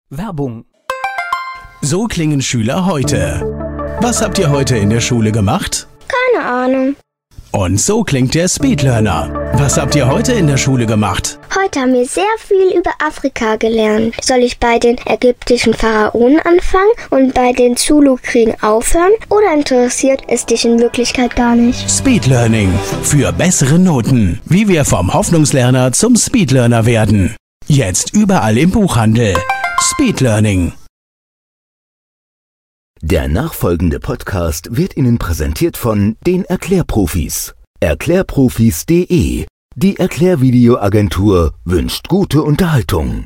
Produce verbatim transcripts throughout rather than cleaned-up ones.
Werbung. So klingen Schüler heute. Was habt ihr heute in der Schule gemacht? Keine Ahnung. Und so klingt der Speedlearner. Was habt ihr heute in der Schule gemacht? Heute haben wir sehr viel über Afrika gelernt. Soll ich bei den ägyptischen Pharaonen anfangen und bei den Zulu-Kriegen aufhören? Oder interessiert es dich in Wirklichkeit gar nicht? Speedlearning. Für bessere Noten. Wie wir vom Hoffnungslerner zum Speedlearner werden. Jetzt überall im Buchhandel. Speedlearning. Der nachfolgende Podcast wird Ihnen präsentiert von den Erklärprofis. Erklärprofis punkt de. Die Erklärvideoagentur wünscht gute Unterhaltung.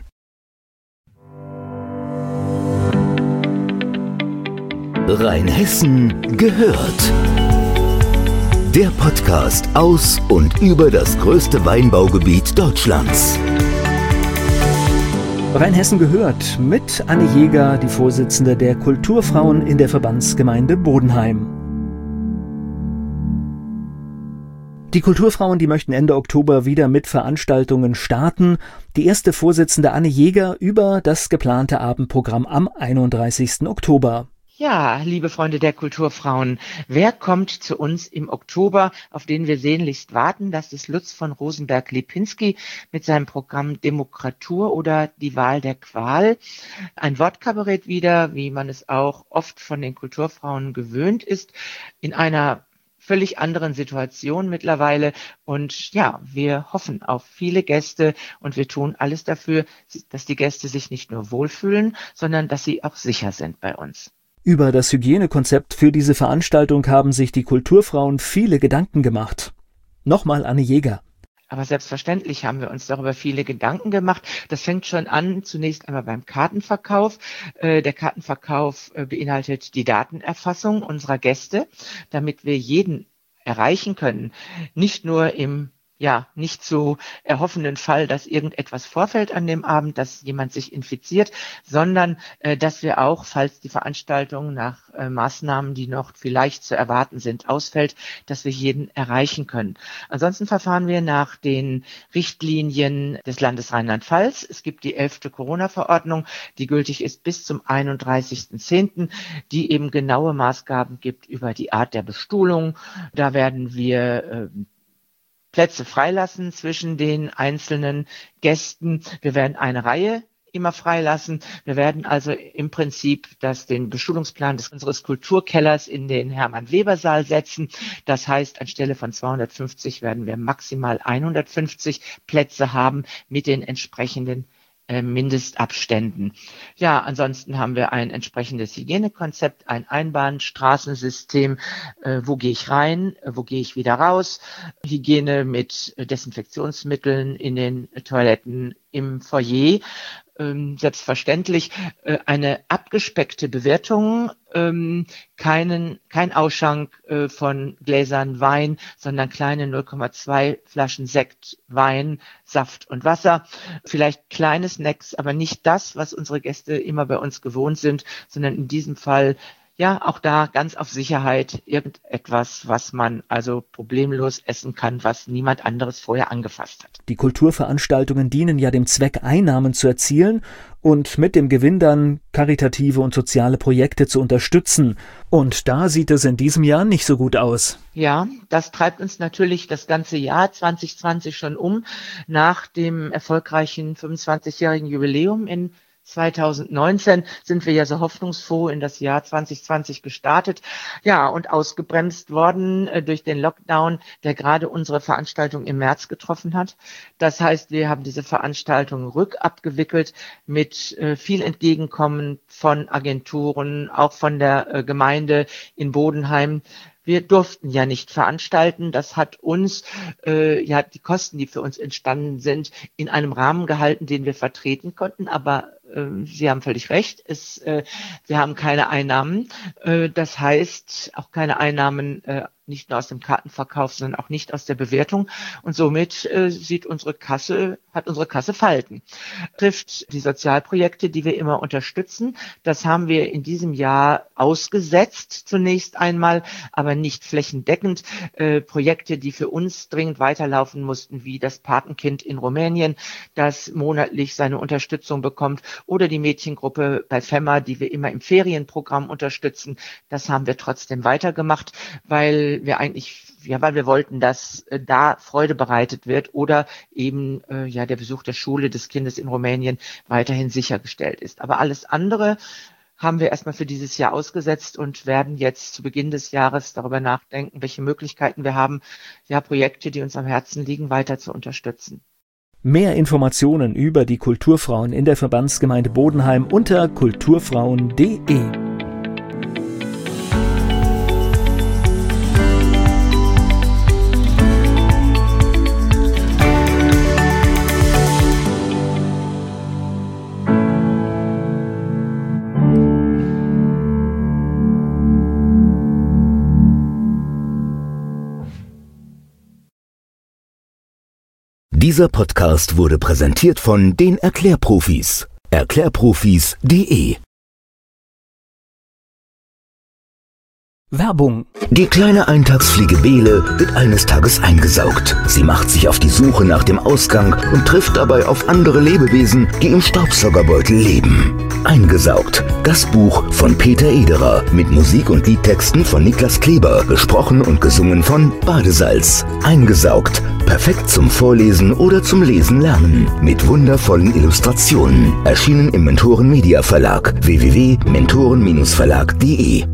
Rheinhessen gehört. Der Podcast aus und über das größte Weinbaugebiet Deutschlands. Rheinhessen gehört mit Anne Jäger, die Vorsitzende der Kulturfrauen in der Verbandsgemeinde Bodenheim. Die Kulturfrauen, die möchten Ende Oktober wieder mit Veranstaltungen starten. Die erste Vorsitzende Anne Jäger über das geplante Abendprogramm am einunddreißigsten Oktober. Ja, liebe Freunde der Kulturfrauen, wer kommt zu uns im Oktober, auf den wir sehnlichst warten? Das ist Lutz von Rosenberg-Lipinski mit seinem Programm Demokratur oder die Wahl der Qual. Ein Wortkabarett wieder, wie man es auch oft von den Kulturfrauen gewöhnt ist, in einer völlig anderen Situation mittlerweile. Und ja, wir hoffen auf viele Gäste und wir tun alles dafür, dass die Gäste sich nicht nur wohlfühlen, sondern dass sie auch sicher sind bei uns. Über das Hygienekonzept für diese Veranstaltung haben sich die Kulturfrauen viele Gedanken gemacht. Nochmal Anne Jäger. Aber selbstverständlich haben wir uns darüber viele Gedanken gemacht. Das fängt schon an, zunächst einmal beim Kartenverkauf. Äh, der Kartenverkauf äh, beinhaltet die Datenerfassung unserer Gäste, damit wir jeden erreichen können. Nicht nur im ja, nicht zu erhoffenden Fall, dass irgendetwas vorfällt an dem Abend, dass jemand sich infiziert, sondern äh, dass wir auch, falls die Veranstaltung nach äh, Maßnahmen, die noch vielleicht zu erwarten sind, ausfällt, dass wir jeden erreichen können. Ansonsten verfahren wir nach den Richtlinien des Landes Rheinland-Pfalz. Es gibt die elfte Corona-Verordnung, die gültig ist bis zum einunddreißigsten zehnten, die eben genaue Maßgaben gibt über die Art der Bestuhlung. Da werden wir äh, Plätze freilassen zwischen den einzelnen Gästen. Wir werden eine Reihe immer freilassen. Wir werden also im Prinzip das, den Bestuhlungsplan des, unseres Kulturkellers in den Hermann-Weber-Saal setzen. Das heißt, anstelle von zweihundertfünfzig werden wir maximal hundertfünfzig Plätze haben mit den entsprechenden äh, Mindestabständen. Ja, ansonsten haben wir ein entsprechendes Hygienekonzept, ein Einbahnstraßensystem. Äh, wo gehe ich rein? Äh, wo gehe ich wieder raus? Hygiene mit äh, Desinfektionsmitteln in den äh, Toiletten im Foyer. Ähm, selbstverständlich äh, eine abgespeckte Bewirtung, ähm, keinen, kein Ausschank äh, von Gläsern Wein, sondern kleine null Komma zwei Flaschen Sekt, Wein, Saft und Wasser. Vielleicht kleine Snacks, aber nicht das, was unsere Gäste immer bei uns gewohnt sind, sondern in diesem Fall ja, auch da ganz auf Sicherheit irgendetwas, was man also problemlos essen kann, was niemand anderes vorher angefasst hat. Die Kulturveranstaltungen dienen ja dem Zweck, Einnahmen zu erzielen und mit dem Gewinn dann karitative und soziale Projekte zu unterstützen. Und da sieht es in diesem Jahr nicht so gut aus. Ja, das treibt uns natürlich das ganze Jahr zwanzig zwanzig schon um. Nach dem erfolgreichen fünfundzwanzigjährigen Jubiläum in zweitausendneunzehn sind wir ja so hoffnungsfroh in das Jahr zwanzig zwanzig gestartet, ja, und ausgebremst worden äh, durch den Lockdown, der gerade unsere Veranstaltung im März getroffen hat. Das heißt, wir haben diese Veranstaltung rückabgewickelt mit äh, viel Entgegenkommen von Agenturen, auch von der äh, Gemeinde in Bodenheim. Wir durften ja nicht veranstalten. Das hat uns, äh, ja, die Kosten, die für uns entstanden sind, in einem Rahmen gehalten, den wir vertreten konnten. Aber äh, Sie haben völlig recht. Es, äh, wir haben keine Einnahmen. Äh, das heißt auch keine Einnahmen äh, nicht nur aus dem Kartenverkauf, sondern auch nicht aus der Bewertung. Und somit äh, sieht unsere Kasse, hat unsere Kasse Falten. Trifft die Sozialprojekte, die wir immer unterstützen. Das haben wir in diesem Jahr ausgesetzt zunächst einmal, aber nicht flächendeckend. Äh, Projekte, die für uns dringend weiterlaufen mussten, wie das Patenkind in Rumänien, das monatlich seine Unterstützung bekommt, oder die Mädchengruppe bei F E M A, die wir immer im Ferienprogramm unterstützen. Das haben wir trotzdem weitergemacht, weil wir eigentlich, ja, weil wir wollten, dass äh, da Freude bereitet wird oder eben äh, ja der Besuch der Schule des Kindes in Rumänien weiterhin sichergestellt ist. Aber alles andere haben wir erstmal für dieses Jahr ausgesetzt und werden jetzt zu Beginn des Jahres darüber nachdenken, welche Möglichkeiten wir haben, ja, Projekte, die uns am Herzen liegen, weiter zu unterstützen. Mehr Informationen über die Kulturfrauen in der Verbandsgemeinde Bodenheim unter kulturfrauen punkt de. Dieser Podcast wurde präsentiert von den Erklärprofis. Erklärprofis punkt de. Werbung. Die kleine Eintagsfliege Bele wird eines Tages eingesaugt. Sie macht sich auf die Suche nach dem Ausgang und trifft dabei auf andere Lebewesen, die im Staubsaugerbeutel leben. Eingesaugt. Das Buch von Peter Ederer mit Musik und Liedtexten von Niklas Kleber, gesprochen und gesungen von Badesalz. Eingesaugt. Perfekt zum Vorlesen oder zum Lesen lernen. Mit wundervollen Illustrationen. Erschienen im Mentoren Media Verlag. w w w punkt mentoren Bindestrich verlag punkt de